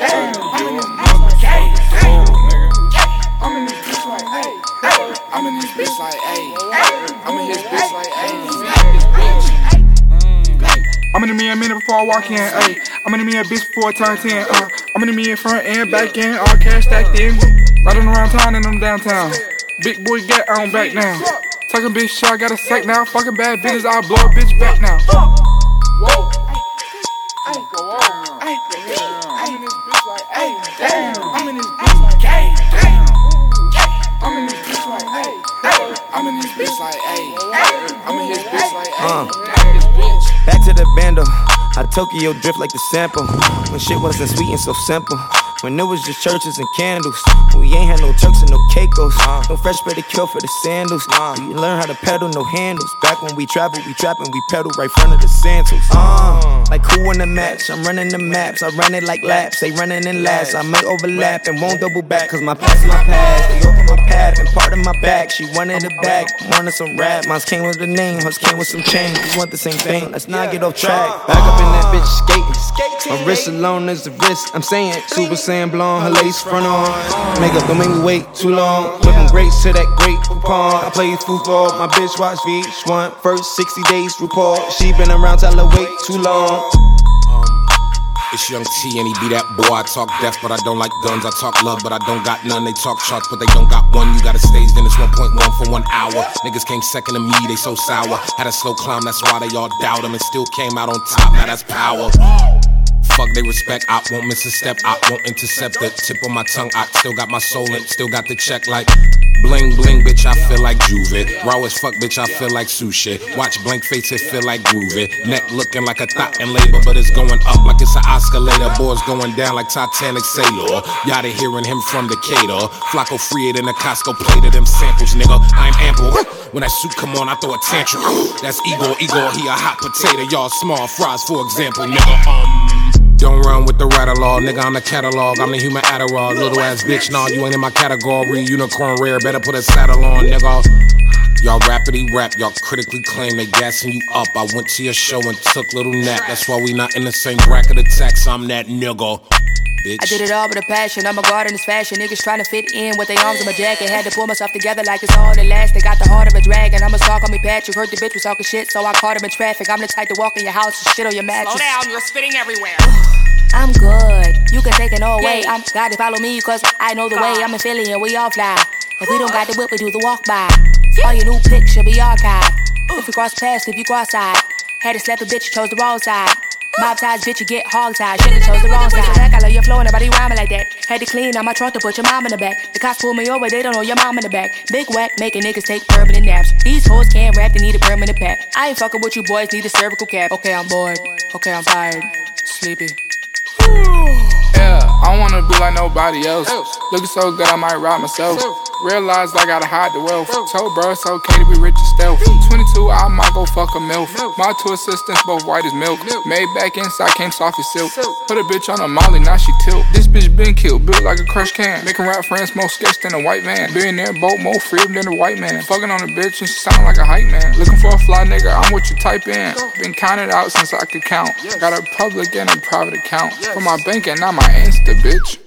I'm in this bitch like, ayy. I'm in this bitch like, ayy. I'm in his bitch like, ayy. I'm in me a minute before I walk in, ayy. I'm in me a bitch before I turn 10, I'm in me in front and back end, all cash stacked in. Riding around town and I'm downtown. Big boy get on back now. Talking bitch shit, I got a sack now. Fucking bad bitches, I'll blow a bitch back now. Whoa. I'm in this bitch like, ayy. I'm in this bitch like, ayy. I'm in this bitch like, ayy. I'm in this bitch like, ayy. I'm in his bitch like, ayy. Back to the bando. I Tokyo drift like the sample. When shit wasn't sweet and so simple. When it was just churches and candles. We ain't had no Turks and no Caicos. No fresh pedicure for the sandals. We learn how to pedal, no handles. Back when we travel, we trap and we pedal right front of the Santos. Like who in the match? I'm running the maps. I run it like laps. They running in laps. I may overlap and won't double back. Cause my past is my past. They open my path and part of my back. She wanted it back. Wanted some rap. Mine came with the name. Hers came with some change. We want the same thing. Let's not get off track. Back up in that bitch skating. My wrist alone is the wrist. I'm saying Super Saiyan blonde. Her lace front on. Makeup don't make me wait too long. Whipping grapes to that great coupon. I play football. My bitch watch VH1. First 60 days report. She been around till I wait too long. It's Young T and he be that boy. I talk death, but I don't like guns. I talk love, but I don't got none. They talk charts, but they don't got one. You got a stage, then it's 1.1 for 1 hour. Niggas came second to me, they so sour. Had a slow climb, that's why they all doubt him. And still came out on top, now that's power. Fuck they respect, I won't miss a step, I won't intercept the tip of my tongue. I still got my soul in, still got the check like bling bling, bitch, I feel like Juve. Raw as fuck, bitch, I feel like sushi. Watch blank face, it feel like groovy. Neck looking like a thought in labor, but it's going up like it's an oscillator. Boys going down like Titanic sailor. Y'all hearing him from Decatur. Flacco free it in a Costco plate of them samples, nigga. I'm ample. When that suit come on, I throw a tantrum. That's Igor, he a hot potato. Y'all small fries, for example, nigga. Don't run with the rattle law, nigga, I'm the catalog, I'm the human Adderall, little ass bitch, nah, you ain't in my category, unicorn rare, better put a saddle on, nigga. Y'all rappity rap, y'all critically claim they gassing you up, I went to your show and took little nap, that's why we not in the same bracket of tax, I'm that nigga. Bitch. I did it all with a passion, I'm a god in this fashion. Niggas trying to fit in with their arms in my jacket. Had to pull myself together like it's all that last. They got the heart of a dragon, I'm a star, call me Patrick. Heard the bitch was talking shit, so I caught him in traffic. I'm the type to walk in your house and shit on your mattress. Slow down, you're spitting everywhere. I'm good, you can take it all away. I'm gotta follow me cause I know the way. I'm in Philly and we all fly. If we don't got the whip, we do the walk by. All your new pics should be archived. If we cross paths, if you cross side. Had to slap a bitch, chose the wrong side. Mob ties, bitch, you get hog tied. Should've chose the wrong side. I love your flow, nobody rhyming like that. Had to clean out my trunk to put your mom in the back. The cops pull me over, they don't know your mom in the back. Big whack, making niggas take permanent naps. These hoes can't rap, they need a permanent pack. I ain't fucking with you boys, need a cervical cap. Okay, I'm bored. Okay, I'm tired. Sleepy. Yeah, I don't wanna be like nobody else. Looking so good, I might rob myself. Realized I gotta hide the wealth. Told bro it's okay to be rich and stealth. 22, I might go fuck a MILF. My two assistants, both white as milk. Made back inside, came soft as silk. Put a bitch on a molly, now she tilt. This bitch been killed, built like a crushed can. Making rap friends more sketch than a white man. Billionaire boat, more freedom than a white man. Fucking on a bitch and she sound like a hype man. Looking for a fly nigga, I'm what you type in. Been counted out since I could count. Got a public and a private account. For my bank and not my Insta, bitch.